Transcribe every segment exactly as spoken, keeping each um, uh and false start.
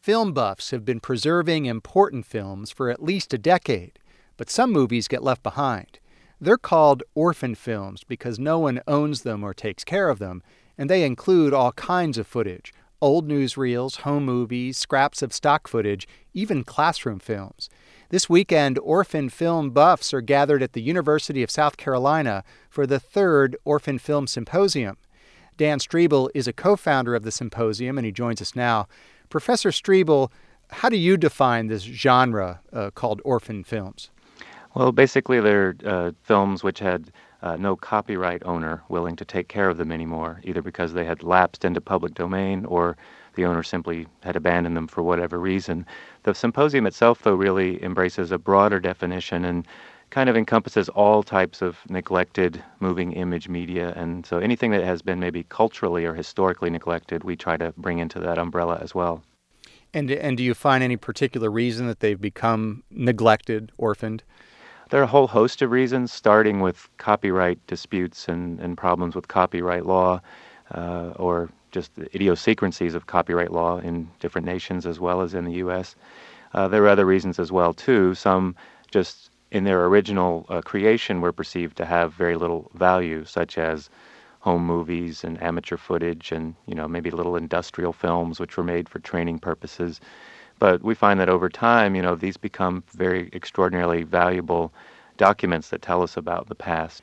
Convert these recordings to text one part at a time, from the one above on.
Film buffs have been preserving important films for at least a decade, but some movies get left behind. They're called orphan films because no one owns them or takes care of them, and they include all kinds of footage: old newsreels, home movies, scraps of stock footage, even classroom films. This weekend, orphan film buffs are gathered at the University of South Carolina for the third Orphan Film Symposium. Dan Striebel is a co-founder of the symposium, and he joins us now. Professor Striebel, how do you define this genre uh, called orphan films? Well, basically they're uh, films which had uh, no copyright owner willing to take care of them anymore, either because they had lapsed into public domain or the owner simply had abandoned them for whatever reason. The symposium itself, though, really embraces a broader definition and kind of encompasses all types of neglected moving image media. And so anything that has been maybe culturally or historically neglected, we try to bring into that umbrella as well. And, and do you find any particular reason that they've become neglected, orphaned? There are a whole host of reasons, starting with copyright disputes and, and problems with copyright law, uh, or just the idiosyncrasies of copyright law in different nations as well as in the U S. Uh, there are other reasons as well, too. Some just in their original uh, creation were perceived to have very little value, such as home movies and amateur footage and, you know, maybe little industrial films which were made for training purposes. But we find that over time, you know, these become very extraordinarily valuable documents that tell us about the past.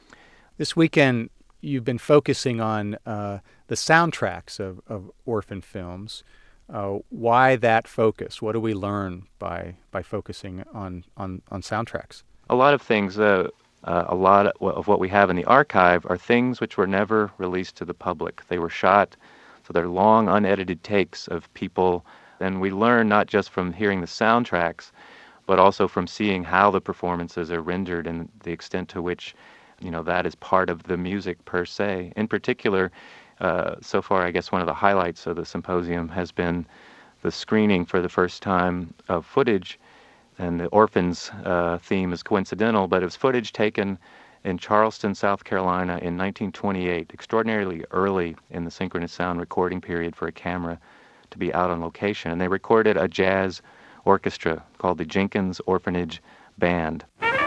This weekend, you've been focusing on uh, the soundtracks of, of orphan films. Uh, why that focus? What do we learn by by focusing on, on, on soundtracks? A lot of things. Uh, uh, a lot of what we have in the archive are things which were never released to the public. They were shot, so they're long, unedited takes of people. And we learn not just from hearing the soundtracks, but also from seeing how the performances are rendered and the extent to which, you know, that is part of the music per se. In particular, uh, so far, I guess one of the highlights of the symposium has been the screening for the first time of footage, and the Orphans uh, theme is coincidental, but it was footage taken in Charleston, South Carolina in nineteen twenty-eight, extraordinarily early in the synchronous sound recording period for a camera to be out on location. And they recorded a jazz orchestra called the Jenkins Orphanage Band.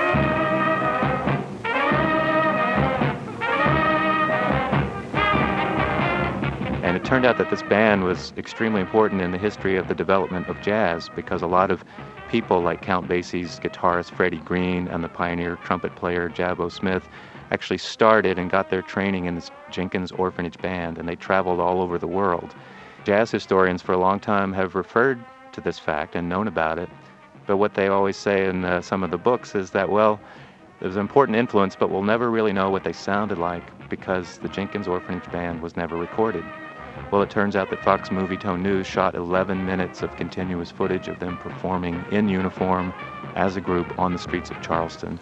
And it turned out that this band was extremely important in the history of the development of jazz, because a lot of people like Count Basie's guitarist Freddie Green and the pioneer trumpet player Jabbo Smith actually started and got their training in this Jenkins Orphanage Band, and they traveled all over the world. Jazz historians for a long time have referred to this fact and known about it, but what they always say in uh, some of the books is that, well, there's an important influence, but we'll never really know what they sounded like because the Jenkins Orphanage Band was never recorded. Well, it turns out that Fox Movietone News shot eleven minutes of continuous footage of them performing in uniform as a group on the streets of Charleston.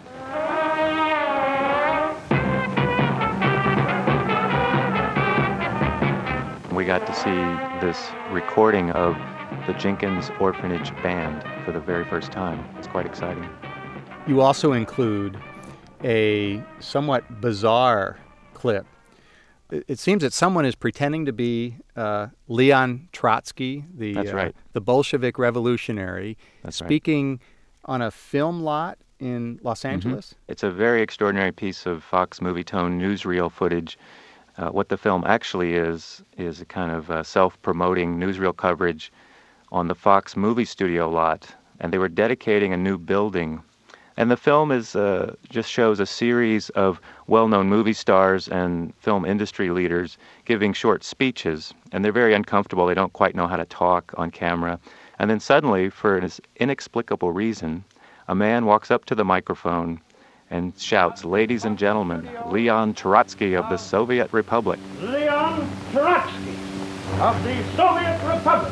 We got to see this recording of the Jenkins Orphanage Band for the very first time. It's quite exciting. You also include a somewhat bizarre clip. It seems that someone is pretending to be uh, Leon Trotsky, the That's right. uh, the Bolshevik revolutionary, That's speaking right. on a film lot in Los Angeles. Mm-hmm. It's a very extraordinary piece of Fox Movietone newsreel footage. Uh, what the film actually is, is a kind of uh, self-promoting newsreel coverage on the Fox movie studio lot, and they were dedicating a new building. And the film is uh, just shows a series of well-known movie stars and film industry leaders giving short speeches, and they're very uncomfortable. They don't quite know how to talk on camera. And then suddenly, for an inexplicable reason, a man walks up to the microphone and shouts, "Ladies and gentlemen, Leon Trotsky of the Soviet Republic." Leon Trotsky of the Soviet Republic.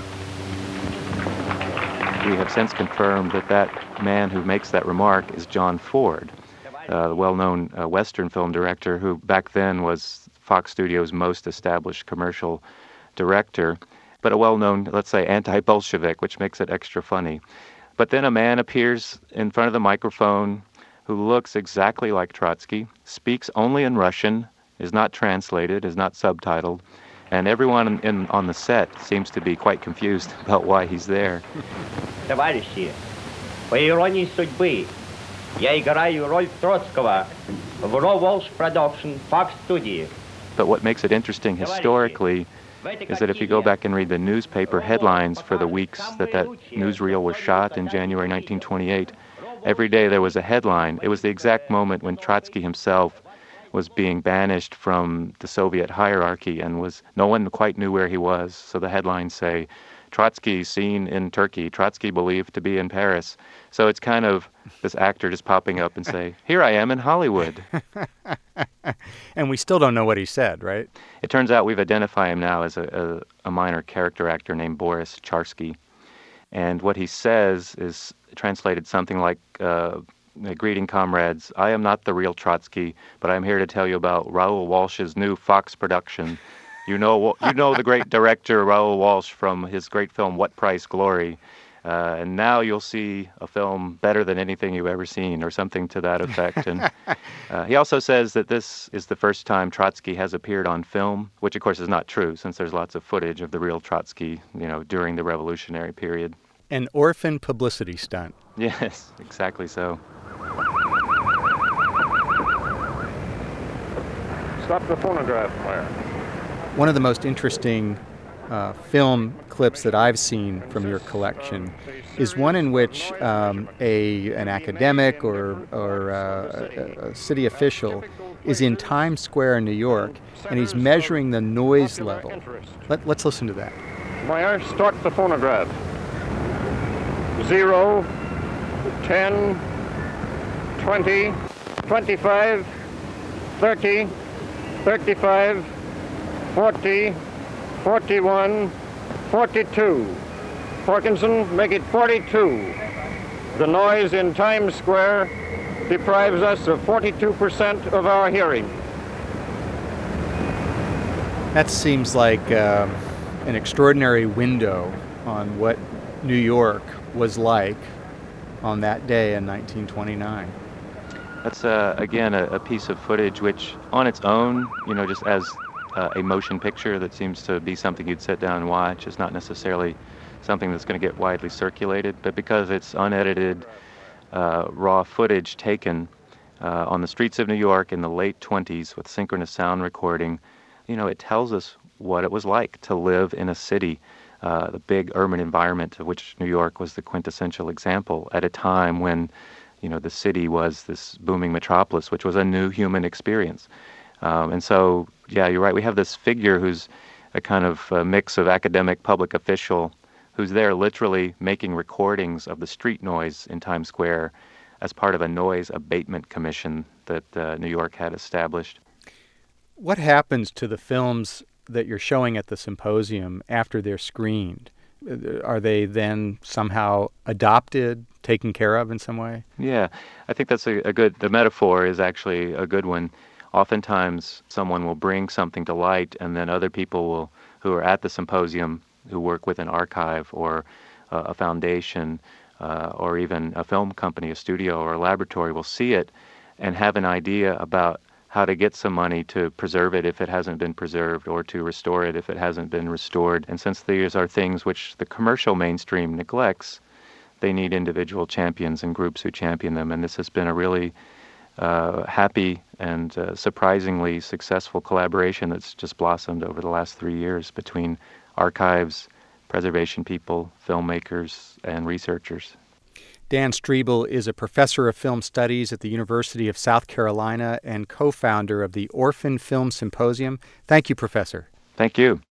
We have since confirmed that that man who makes that remark is John Ford, uh, the well-known uh, Western film director who back then was Fox Studios' most established commercial director, but a well-known, let's say, anti-Bolshevik, which makes it extra funny. But then a man appears in front of the microphone who looks exactly like Trotsky, speaks only in Russian, is not translated, is not subtitled, And everyone in, in, on the set seems to be quite confused about why he's there. Товарищи, по иронии судьбы, я играю роль Троцкого в Raw Walsh Production Fox Studio. But what makes it interesting historically is that if you go back and read the newspaper headlines for the weeks that that newsreel was shot in January nineteen twenty-eight, every day there was a headline. It was the exact moment when Trotsky himself was being banished from the Soviet hierarchy and was no one quite knew where he was. So the headlines say, Trotsky seen in Turkey, Trotsky believed to be in Paris. So it's kind of this actor just popping up and say, here I am in Hollywood. And we still don't know what he said, right? It turns out we've identified him now as a, a, a minor character actor named Boris Charsky. And what he says is translated something like, uh, greeting comrades, I am not the real Trotsky, but I'm here to tell you about Raoul Walsh's new Fox production. You know you know the great director Raoul Walsh from his great film What Price Glory. Uh, and now you'll see a film better than anything you've ever seen, or something to that effect. And uh, he also says that this is the first time Trotsky has appeared on film, which of course is not true, since there's lots of footage of the real Trotsky, you know, during the revolutionary period. An orphan publicity stunt. Yes, exactly so. Stop the phonograph player. One of the most interesting uh, film clips that I've seen from your collection is one in which um, a an academic or, or uh, a, a city official is in Times Square in New York, and he's measuring the noise level. Let, let's listen to that. Meyer, start the phonograph. Zero, ten, twenty, twenty-five, thirty, thirty-five, forty, forty-one, forty-two. Parkinson, make it forty-two. The noise in Times Square deprives us of forty-two percent of our hearing. That seems like uh, an extraordinary window on what New York was like on that day in nineteen twenty-nine. That's, uh, again, a, a piece of footage which, on its own, you know, just as uh, a motion picture that seems to be something you'd sit down and watch, is not necessarily something that's going to get widely circulated. But because it's unedited, uh, raw footage taken uh, on the streets of New York in the late twenties with synchronous sound recording, you know, it tells us what it was like to live in a city, uh, the big urban environment of which New York was the quintessential example at a time when, you know, the city was this booming metropolis, which was a new human experience. Um, and so, yeah, you're right. We have this figure who's a kind of a mix of academic, public official, who's there literally making recordings of the street noise in Times Square as part of a noise abatement commission that uh, New York had established. What happens to the films that you're showing at the symposium after they're screened? Are they then somehow adopted, taken care of in some way? Yeah, I think that's a, a good, the metaphor is actually a good one. Oftentimes someone will bring something to light, and then other people will, who are at the symposium, who work with an archive or uh, a foundation uh, or even a film company, a studio or a laboratory, will see it and have an idea about how to get some money to preserve it if it hasn't been preserved, or to restore it if it hasn't been restored. And since these are things which the commercial mainstream neglects, they need individual champions and groups who champion them. And this has been a really uh, happy and uh, surprisingly successful collaboration that's just blossomed over the last three years between archives, preservation people, filmmakers, and researchers. Dan Striebel is a professor of film studies at the University of South Carolina and co-founder of the Orphan Film Symposium. Thank you, Professor. Thank you.